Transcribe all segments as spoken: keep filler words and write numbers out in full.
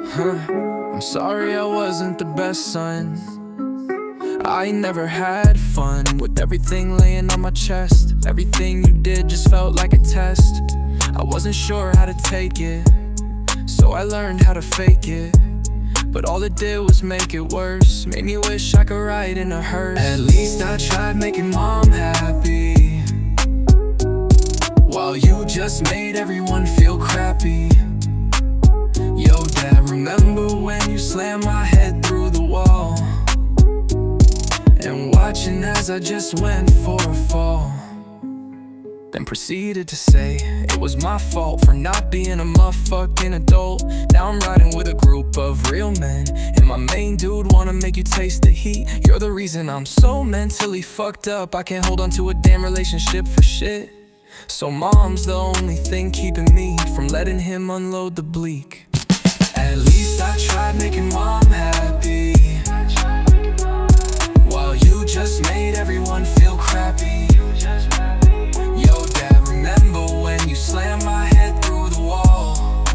Huh. I'm sorry I wasn't the best son. I never had fun with everything laying on my chest. Everything you did just felt like a test. I wasn't sure how to take it, so I learned how to fake it. But all it did was make it worse. Made me wish I could ride in a hearse. At least I tried making mom happy, while you just made everyone feel crappy. Yo, Dad, remember when you slammed my head through the wall, and watching as I just went for a fall, then proceeded to say it was my fault for not being a motherfucking adult. Now I'm riding with a group of real men, and my main dude wanna make you taste the heat. You're the reason I'm so mentally fucked up, I can't hold on to a damn relationship for shit. So mom's the only thing keeping me from letting him unload the bleak. At least I tried making mom happy, while you just made everyone feel crappy. Yo, Dad, remember when you slammed my head through the wall,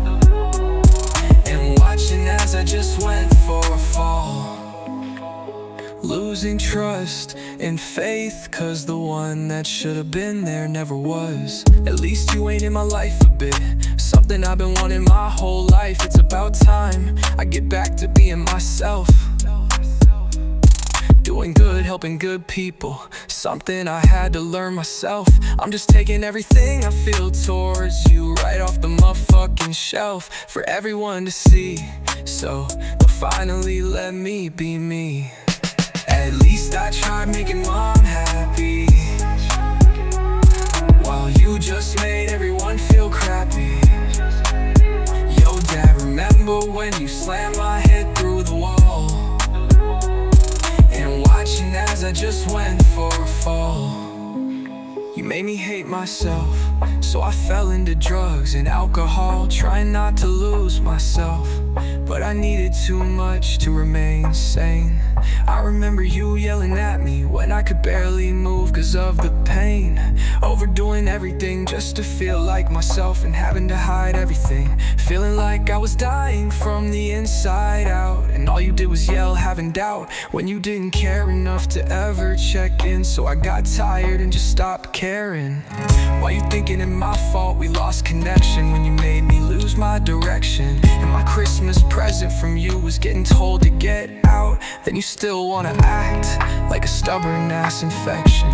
and watching as I just went for a fall. Losing trust and faith, cause the one that should've been there never was. At least you ain't in my life a bit, something I've been wanting my whole life. It's about time I get back to being myself, doing good, helping good people, something I had to learn myself. I'm just taking everything I feel towards you right off the motherfucking shelf for everyone to see, so they'll finally let me be me. At least I tried making mom happy, while you just made everyone feel crappy. Yo, Dad, remember when you slammed my head through the wall, and watching as I just went for a fall. You made me hate myself, so I fell into drugs and alcohol, trying not to lose myself. But I needed too much to remain sane. I remember you yelling at me when I could barely move cause of the pain. Overdoing everything just to feel like myself, and having to hide everything, feeling like I was dying from the inside out. And all you did was yell, having doubt, when you didn't care enough to ever check in. So I got tired and just stopped caring. Why you thinking it my fault we lost connection, when you made me lose my direction? And my Christmas present from you was getting told to get out. Then you still wanna act like a stubborn ass infection.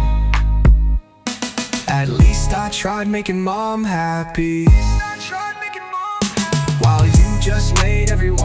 At least I tried making mom happy, while you just made everyone